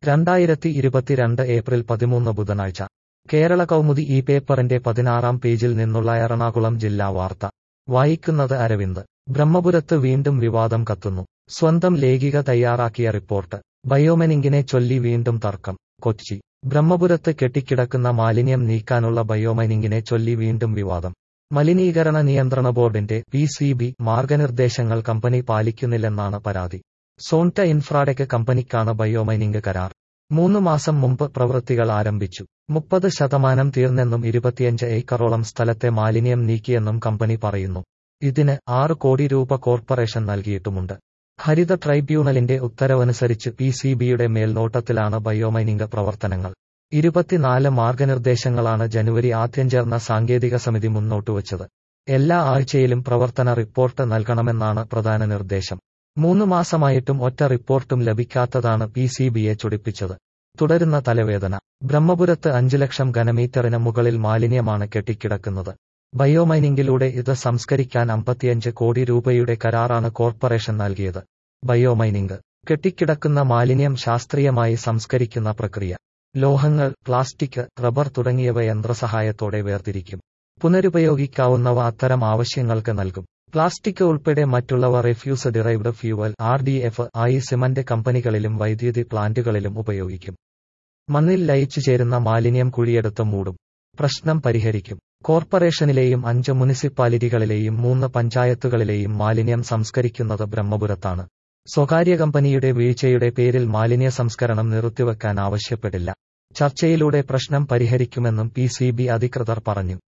2022 April 13 ബുധനാഴ്ച കേരള കൗമുദി ഈ പേപ്പറിന്റെ 16-ാം പേജിൽ നിന്നുള്ള എറണാകുളം ജില്ലാ വാർത്ത വായിക്കുന്നത് അരവിന്ദ്. ബ്രഹ്മപുരത്ത് വീണ്ടും വിവാദം കത്തുന്നു. സ്വന്തം ലേഖിക തയ്യാറാക്കിയ റിപ്പോർട്ട്. ബയോമൈനിങ്ങിനെ ചൊല്ലി വീണ്ടും തർക്കം. കൊച്ചി. ബ്രഹ്മപുരത്ത് കെട്ടിക്കിടക്കുന്ന മാലിന്യം നീക്കാനുള്ള ബയോമൈനിങ്ങിനെ ചൊല്ലി വീണ്ടും വിവാദം. മലിനീകരണ നിയന്ത്രണ ബോർഡിന്റെ (PCB) മാർഗനിർദ്ദേശങ്ങൾ കമ്പനി പാലിക്കുന്നില്ലെന്നാണ് പരാതി. സോൺട ഇൻഫ്രാടെക് കമ്പനിക്കാണ് ബയോമൈനിങ് കരാർ. 3 മാസം മുമ്പ് പ്രവൃത്തികൾ ആരംഭിച്ചു. 30% തീർന്നെന്നും 25 ഏക്കറോളം സ്ഥലത്തെ മാലിന്യം നീക്കിയെന്നും കമ്പനി പറയുന്നു. ഇതിന് 6 കോടി രൂപ കോർപ്പറേഷൻ നൽകിയിട്ടുമുണ്ട്. ഹരിത ട്രൈബ്യൂണലിന്റെ ഉത്തരവനുസരിച്ച് PCBയുടെ മേൽനോട്ടത്തിലാണ് ബയോമൈനിങ് പ്രവർത്തനങ്ങൾ. 24 മാർഗനിർദ്ദേശങ്ങളാണ് ജനുവരി ആദ്യം ചേർന്ന സാങ്കേതിക സമിതി മുന്നോട്ടുവച്ചത്. എല്ലാ ആഴ്ചയിലും പ്രവർത്തന റിപ്പോർട്ട് നൽകണമെന്നാണ് പ്രധാന നിർദ്ദേശം. 3 മാസമായിട്ടും ഒറ്റ റിപ്പോർട്ടും ലഭിക്കാത്തതാണ് PCBയെ ചൊടിപ്പിച്ചത്. തുടരുന്ന തലവേദന. ബ്രഹ്മപുരത്ത് 5 ലക്ഷം ഘനമീറ്ററിന് മുകളിൽ മാലിന്യമാണ് കെട്ടിക്കിടക്കുന്നത്. ബയോമൈനിങ്ങിലൂടെ ഇത് സംസ്കരിക്കാൻ 55 കോടി രൂപയുടെ കരാറാണ് കോർപ്പറേഷൻ നൽകിയത്. ബയോമൈനിങ് കെട്ടിക്കിടക്കുന്ന മാലിന്യം ശാസ്ത്രീയമായി സംസ്കരിക്കുന്ന പ്രക്രിയ. ലോഹങ്ങൾ, പ്ലാസ്റ്റിക്, റബ്ബർ തുടങ്ങിയവ യന്ത്രസഹായത്തോടെ വേർതിരിക്കും. പുനരുപയോഗിക്കാവുന്നവ അത്തരം ആവശ്യങ്ങൾക്ക് നൽകും. പ്ലാസ്റ്റിക് ഉൾപ്പെടെ മറ്റുള്ളവ റിഫ്യൂസ് ഡിറൈവ്ഡ് ഫ്യൂവൽ (RDF) ആയി സിമന്റ് കമ്പനികളിലും വൈദ്യുതി പ്ലാന്റുകളിലും ഉപയോഗിക്കും. മണ്ണിൽ ലയിച്ചു ചേരുന്ന മാലിന്യം കുഴിയെടുത്ത് മൂടും. പ്രശ്നം പരിഹരിക്കും. കോർപ്പറേഷനിലെയും 5 മുനിസിപ്പാലിറ്റികളിലെയും 3 പഞ്ചായത്തുകളിലെയും മാലിന്യം സംസ്കരിക്കുന്നത് ബ്രഹ്മപുരത്താണ്. സ്വകാര്യ കമ്പനിയുടെ വീഴ്ചയുടെ പേരിൽ മാലിന്യ സംസ്കരണം നിർത്തിവെക്കാൻ ആവശ്യപ്പെട്ടില്ല. ചർച്ചയിലൂടെ പ്രശ്നം പരിഹരിക്കുമെന്നും PCB അധികൃതർ പറഞ്ഞു.